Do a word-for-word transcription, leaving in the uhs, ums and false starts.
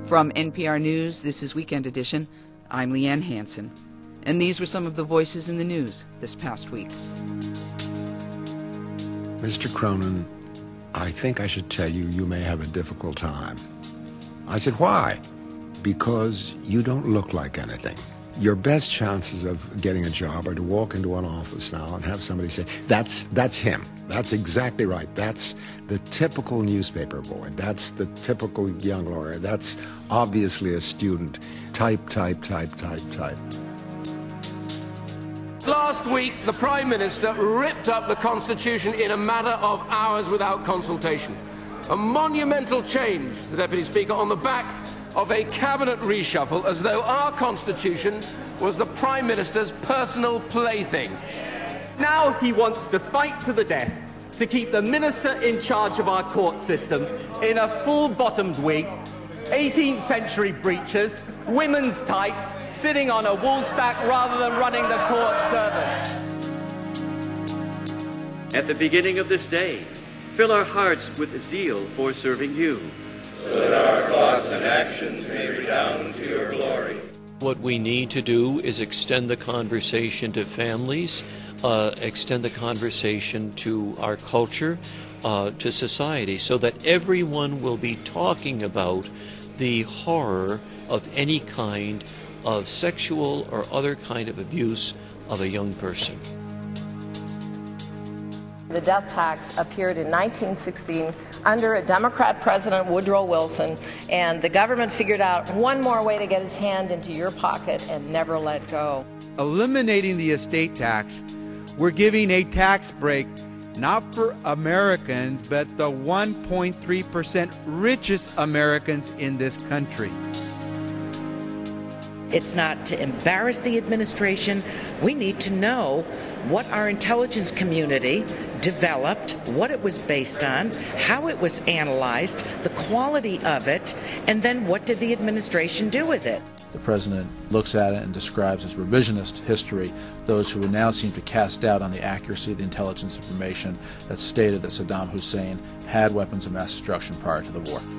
From N P R News, this is Weekend Edition. I'm Leanne Hansen. And these were some of the voices in the news this past week. Mister Cronin, I think I should tell you you may have a difficult time. I said, why? Because you don't look like anything. Your best chances of getting a job are to walk into an office now and have somebody say, that's that's him. That's exactly right. That's the typical newspaper boy. That's the typical young lawyer. That's obviously a student. Type, type, type, type, type. Last week, the Prime Minister ripped up the Constitution in a matter of hours without consultation. A monumental change, the Deputy Speaker, on the back of a cabinet reshuffle, as though our Constitution was the Prime Minister's personal plaything. Now he wants to fight to the death to keep the Minister in charge of our court system in a full-bottomed wig, eighteenth century breeches, women's tights, sitting on a wool stack rather than running the court service. At the beginning of this day, fill our hearts with zeal for serving you, so that our thoughts and actions may redound to your glory. What we need to do is extend the conversation to families, uh, extend the conversation to our culture, uh, to society, so that everyone will be talking about the horror of any kind of sexual or other kind of abuse of a young person. The death tax appeared in nineteen sixteen under a Democrat President, Woodrow Wilson, and the government figured out one more way to get his hand into your pocket and never let go. Eliminating the estate tax, we're giving a tax break not for Americans, but the one point three percent richest Americans in this country. It's not to embarrass the administration. We need to know what our intelligence community developed, what it was based on, how it was analyzed, the quality of it, and then what did the administration do with it. The president looks at it and describes as revisionist history those who would now seem to cast doubt on the accuracy of the intelligence information that stated that Saddam Hussein had weapons of mass destruction prior to the war.